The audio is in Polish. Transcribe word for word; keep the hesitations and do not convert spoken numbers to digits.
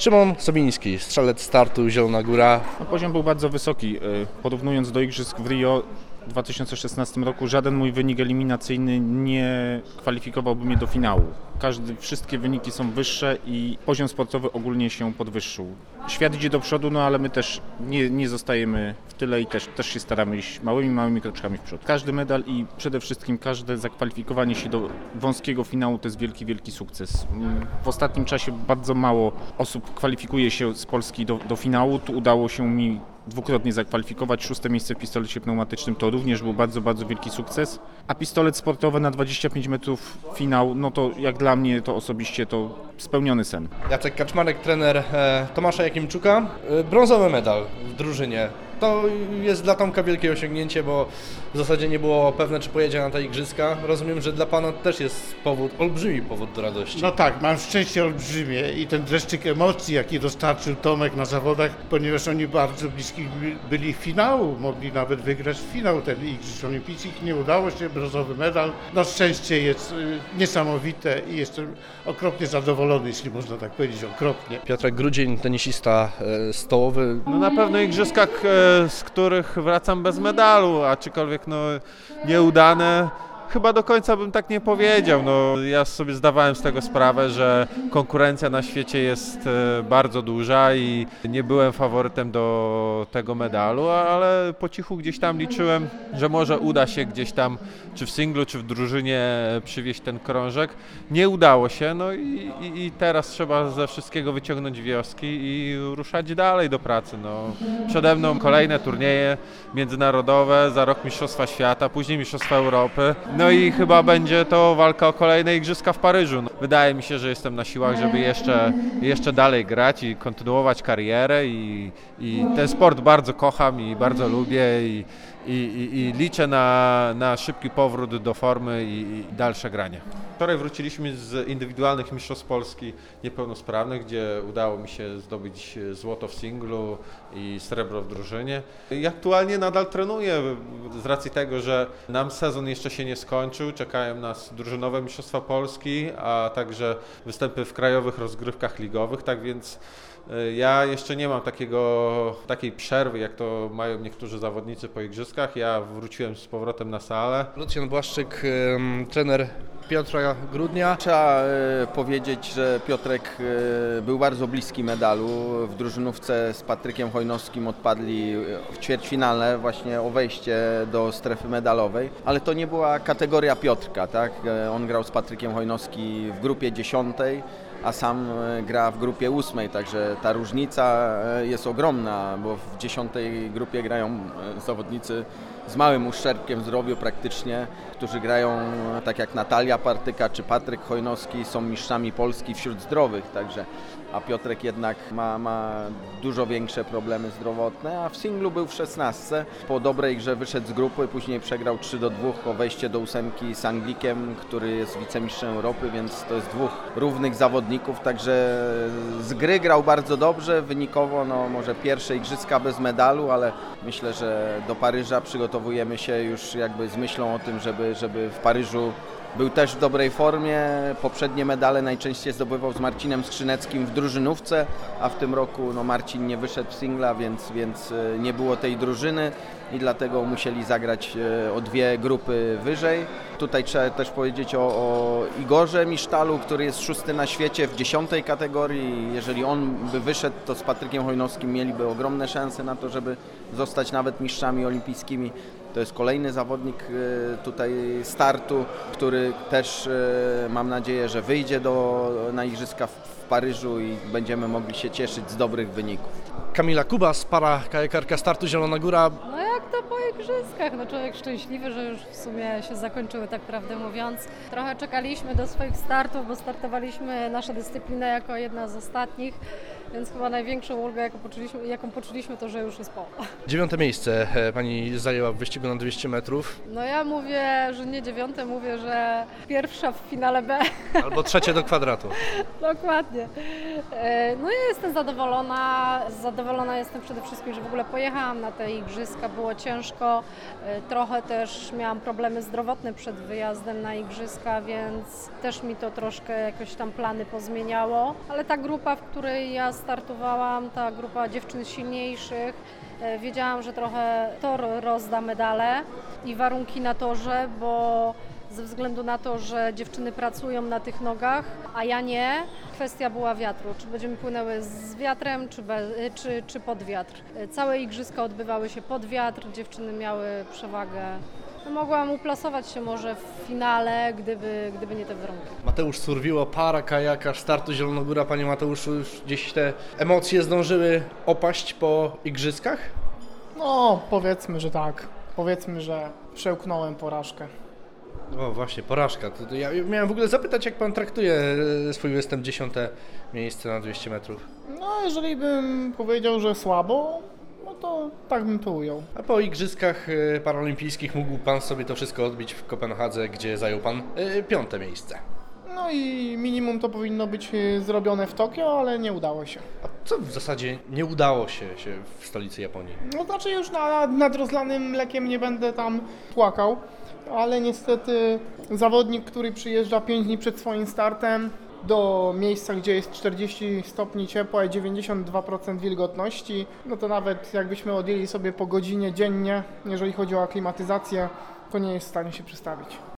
Szymon Sobiński, strzelec startu Zielona Góra. No, poziom był bardzo wysoki. Porównując do igrzysk w Rio w dwa tysiące szesnastym roku, żaden mój wynik eliminacyjny nie kwalifikowałby mnie do finału. Każdy, wszystkie wyniki są wyższe i poziom sportowy ogólnie się podwyższył. Świat idzie do przodu, no ale my też nie, nie zostajemy w tyle i też, też się staramy iść małymi, małymi kroczkami w przód. Każdy medal i przede wszystkim każde zakwalifikowanie się do wąskiego finału to jest wielki, wielki sukces. W ostatnim czasie bardzo mało osób kwalifikuje się z Polski do, do finału. Tu udało się mi dwukrotnie zakwalifikować. Szóste miejsce w pistolecie pneumatycznym to również był bardzo, bardzo wielki sukces. A pistolet sportowy na dwadzieścia pięć metrów finał, no to jak dla mnie to osobiście to spełniony sen. Jacek Kaczmarek, trener e, Tomasza Jakimczuka. E, brązowy medal w drużynie. To jest dla Tomka wielkie osiągnięcie, bo w zasadzie nie było pewne, czy pojedzie na te igrzyska. Rozumiem, że dla Pana też jest powód, olbrzymi powód do radości. No tak, mam szczęście olbrzymie i ten dreszczyk emocji, jaki dostarczył Tomek na zawodach, ponieważ oni bardzo bliski byli finału, mogli nawet wygrać finał ten Igrzysk Olimpijskich. Nie udało się, brązowy medal. No szczęście jest y, niesamowite i jestem okropnie zadowolony, jeśli można tak powiedzieć, okropnie. Piotrek Grudzień, tenisista e, stołowy. No na pewno igrzyskach, e, z których wracam bez medalu, aczkolwiek no nieudane. Chyba do końca bym tak nie powiedział. No, ja sobie zdawałem z tego sprawę, że konkurencja na świecie jest bardzo duża i nie byłem faworytem do tego medalu, ale po cichu gdzieś tam liczyłem, że może uda się gdzieś tam, czy w singlu, czy w drużynie przywieźć ten krążek. Nie udało się, no i, i, i teraz trzeba ze wszystkiego wyciągnąć wnioski i ruszać dalej do pracy. No. Przede mną kolejne turnieje międzynarodowe, za rok Mistrzostwa Świata, później Mistrzostwa Europy. No i chyba będzie to walka o kolejne igrzyska w Paryżu. No, wydaje mi się, że jestem na siłach, żeby jeszcze, jeszcze dalej grać i kontynuować karierę i, i ten sport bardzo kocham i bardzo lubię i, i, i, i liczę na, na szybki powrót do formy i, i dalsze granie. Wczoraj wróciliśmy z indywidualnych mistrzostw Polski niepełnosprawnych, gdzie udało mi się zdobyć złoto w singlu i srebro w drużynie. I aktualnie nadal trenuję z racji tego, że nam sezon jeszcze się nie skończył. Czekają nas drużynowe mistrzostwa Polski, a także występy w krajowych rozgrywkach ligowych, tak więc ja jeszcze nie mam takiego, takiej przerwy, jak to mają niektórzy zawodnicy po igrzyskach. Ja wróciłem z powrotem na salę. Lucjan Błaszczyk, e, trener Piotra Grudnia. Trzeba e, powiedzieć, że Piotrek e, był bardzo bliski medalu. W drużynówce z Patrykiem Hojnowskim odpadli w ćwierćfinale właśnie o wejście do strefy medalowej, ale to nie była kategoria Piotrka, tak? E, on grał z Patrykiem Hojnowskim w grupie dziesiątej, a sam gra w grupie ósmej, także ta różnica jest ogromna, bo w dziesiątej grupie grają zawodnicy z małym uszczerbkiem w zdrowiu praktycznie, którzy grają tak jak Natalia Partyka czy Patryk Hojnowski, są mistrzami Polski wśród zdrowych, także a Piotrek jednak ma, ma dużo większe problemy zdrowotne, a w singlu był w szesnastce. Po dobrej grze wyszedł z grupy, później przegrał trzy do dwóch o wejście do ósemki z Anglikiem, który jest wicemistrzem Europy, więc to jest dwóch równych zawodników, także z gry grał bardzo dobrze, wynikowo no może pierwsze igrzyska bez medalu, ale myślę, że do Paryża przygotowujemy się już jakby z myślą o tym, żeby, żeby w Paryżu był też w dobrej formie. Poprzednie medale najczęściej zdobywał z Marcinem Skrzyneckim w drużynówce, a w tym roku no, Marcin nie wyszedł w singla, więc, więc nie było tej drużyny i dlatego musieli zagrać o dwie grupy wyżej. Tutaj trzeba też powiedzieć o, o Igorze Misztalu, który jest szósty na świecie w dziesiątej kategorii. Jeżeli on by wyszedł, to z Patrykiem Hojnowskim mieliby ogromne szanse na to, żeby zostać nawet mistrzami olimpijskimi. To jest kolejny zawodnik tutaj startu, który też mam nadzieję, że wyjdzie do, na igrzyska w Paryżu i będziemy mogli się cieszyć z dobrych wyników. Kamila Kubas, para kajakarka startu Zielona Góra. No jak to po igrzyskach, no człowiek szczęśliwy, że już w sumie się zakończyły, tak prawdę mówiąc. Trochę czekaliśmy do swoich startów, bo startowaliśmy nasza dyscyplina jako jedna z ostatnich, więc chyba największą ulgę, jaką poczuliśmy, jaką poczuliśmy to, że już jest po. Dziewiąte miejsce pani zajęła w wyścigu na dwieście metrów. No ja mówię, że nie dziewiąte, mówię, że pierwsza w finale B. Albo trzecie do kwadratu. Dokładnie. No ja jestem zadowolona. Zadowolona jestem przede wszystkim, że w ogóle pojechałam na te igrzyska. Było ciężko. Trochę też miałam problemy zdrowotne przed wyjazdem na igrzyska, więc też mi to troszkę jakoś tam plany pozmieniało. Ale ta grupa, w której ja startowałam, ta grupa dziewczyn silniejszych. E, Wiedziałam, że trochę tor rozda medale i warunki na torze, bo ze względu na to, że dziewczyny pracują na tych nogach, a ja nie, kwestia była wiatru. Czy będziemy płynęły z wiatrem, czy, be, czy, czy pod wiatr. E, Całe igrzyska odbywały się pod wiatr, dziewczyny miały przewagę. No, mogłam uplasować się może w finale, gdyby, gdyby nie te warunki. Mateusz Surwiło, para, kajakarz, startu Zielonogóra. Panie Mateuszu, już gdzieś te emocje zdążyły opaść po igrzyskach? No, powiedzmy, że tak. Powiedzmy, że przełknąłem porażkę. O właśnie, porażka. To, to ja miałem w ogóle zapytać, jak pan traktuje e, swój występ, dziesiąte miejsce na dwieście metrów. No, jeżeli bym powiedział, że słabo, no to tak bym to ujął. A po igrzyskach e, paralimpijskich mógł pan sobie to wszystko odbić w Kopenhadze, gdzie zajął pan e, piąte miejsce. No i minimum to powinno być e, zrobione w Tokio, ale nie udało się. A co w zasadzie nie udało się, się w stolicy Japonii? No znaczy już na, nad rozlanym mlekiem nie będę tam płakał, ale niestety zawodnik, który przyjeżdża pięć dni przed swoim startem do miejsca, gdzie jest czterdzieści stopni ciepła i dziewięćdziesiąt dwa procent wilgotności, no to nawet jakbyśmy odjęli sobie po godzinie dziennie, jeżeli chodzi o aklimatyzację, to nie jest w stanie się przestawić.